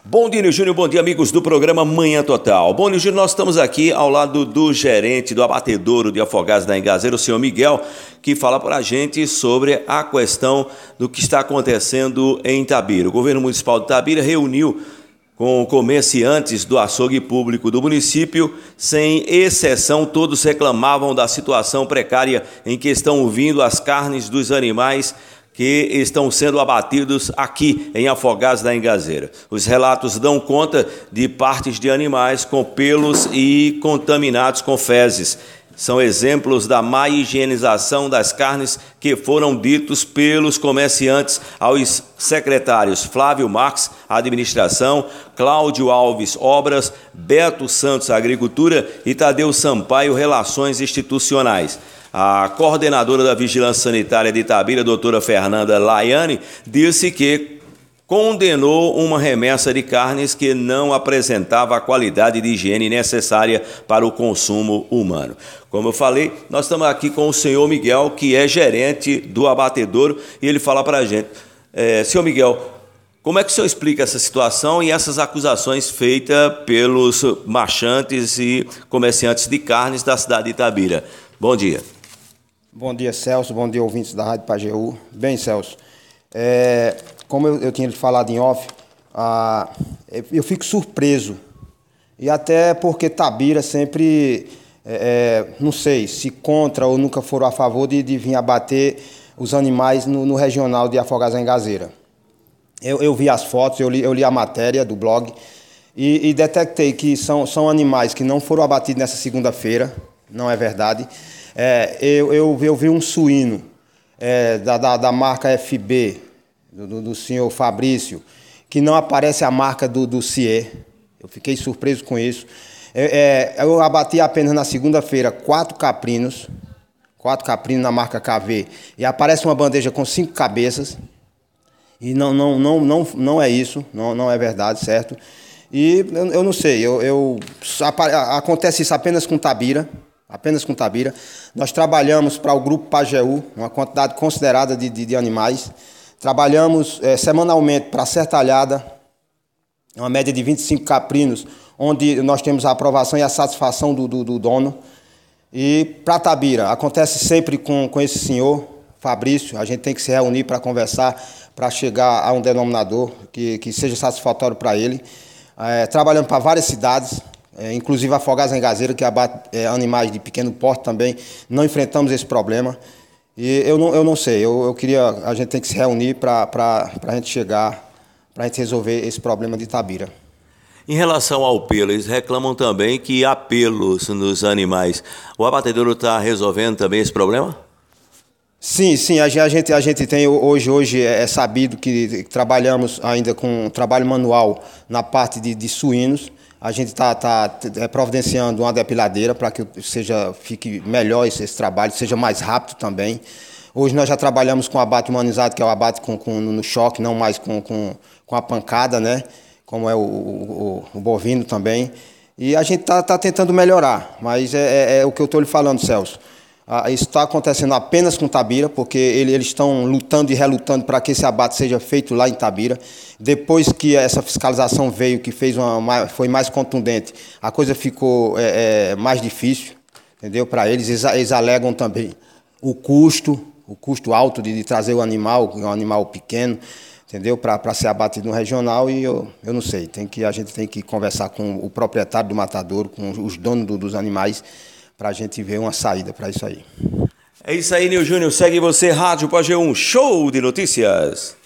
Bom dia, Nil Júnior. Bom dia, amigos do programa Manhã Total. Bom, Nil Júnior, nós estamos aqui ao lado do gerente do abatedouro de Afogados da Engazeira, o senhor Miguel, que fala para a gente sobre a questão do que está acontecendo em Itabira. O governo municipal de Itabira reuniu com comerciantes do açougue público do município. Sem exceção, todos reclamavam da situação precária em que estão vindo as carnes dos animais que estão sendo abatidos aqui em Afogados da Engazeira. Os relatos dão conta de partes de animais com pelos e contaminados com fezes. São exemplos da má higienização das carnes que foram ditos pelos comerciantes aos secretários Flávio Marques, Administração, Cláudio Alves, Obras, Beto Santos, Agricultura e Tadeu Sampaio, Relações Institucionais. A coordenadora da Vigilância Sanitária de Itabira, doutora Fernanda Laiane, disse que condenou uma remessa de carnes que não apresentava a qualidade de higiene necessária para o consumo humano. Como eu falei, nós estamos aqui com o senhor Miguel, que é gerente do abatedouro, e ele fala para a gente. Senhor Miguel, como é que o senhor explica essa situação e essas acusações feitas pelos marchantes e comerciantes de carnes da cidade de Itabira? Bom dia. Bom dia, Celso. Bom dia, ouvintes da Rádio Pajeú. Bem, Celso, como eu tinha falado em off, eu fico surpreso. E até porque Itabira sempre, não sei, se contra ou nunca foram a favor de vir abater os animais no regional de Afogados da Engazeira. Eu vi as fotos, eu li a matéria do blog e detectei que são animais que não foram abatidos nessa segunda-feira, não é verdade. Eu vi um suíno da marca FB, do senhor Fabrício, que não aparece a marca do CIE. Eu fiquei surpreso com isso. Eu abati apenas na segunda-feira 4 caprinos na marca KV, e aparece uma bandeja com 5 cabeças, e não é isso, não é verdade, certo? E eu não sei, acontece isso apenas com Itabira. Nós trabalhamos para o Grupo Pajeú, uma quantidade considerada de animais. Trabalhamos semanalmente para a Sertalhada, uma média de 25 caprinos, onde nós temos a aprovação e a satisfação do dono. E para Itabira, acontece sempre com esse senhor, Fabrício. A gente tem que se reunir para conversar, para chegar a um denominador que seja satisfatório para ele. Trabalhamos para várias cidades, inclusive Afogados da Engazeira, que abate animais de pequeno porte também. Não enfrentamos esse problema. E eu não sei, a gente tem que se reunir para a gente chegar, para a gente resolver esse problema de Itabira. Em relação ao pelo, eles reclamam também que há pelos nos animais. O abatedouro está resolvendo também esse problema? Sim, a gente tem hoje é sabido que trabalhamos ainda com trabalho manual na parte de suínos. A gente está providenciando uma depiladeira para que fique melhor esse trabalho, seja mais rápido também. Hoje nós já trabalhamos com abate humanizado, que é o abate no choque, não mais com a pancada, né? Como é o bovino também. E a gente está tentando melhorar, mas é o que eu estou lhe falando, Celso. Isso está acontecendo apenas com Itabira, porque eles estão lutando e relutando para que esse abate seja feito lá em Itabira. Depois que essa fiscalização veio, que foi mais contundente, a coisa ficou mais difícil, entendeu? Para eles, eles alegam também o custo alto de trazer o animal, um animal pequeno, entendeu? Para ser abatido no regional. E eu não sei, a gente tem que conversar com o proprietário do matadouro, com os donos dos animais, para a gente ver uma saída para isso aí. É isso aí, Nil Júnior. Segue você, Rádio Pajeú, show de notícias.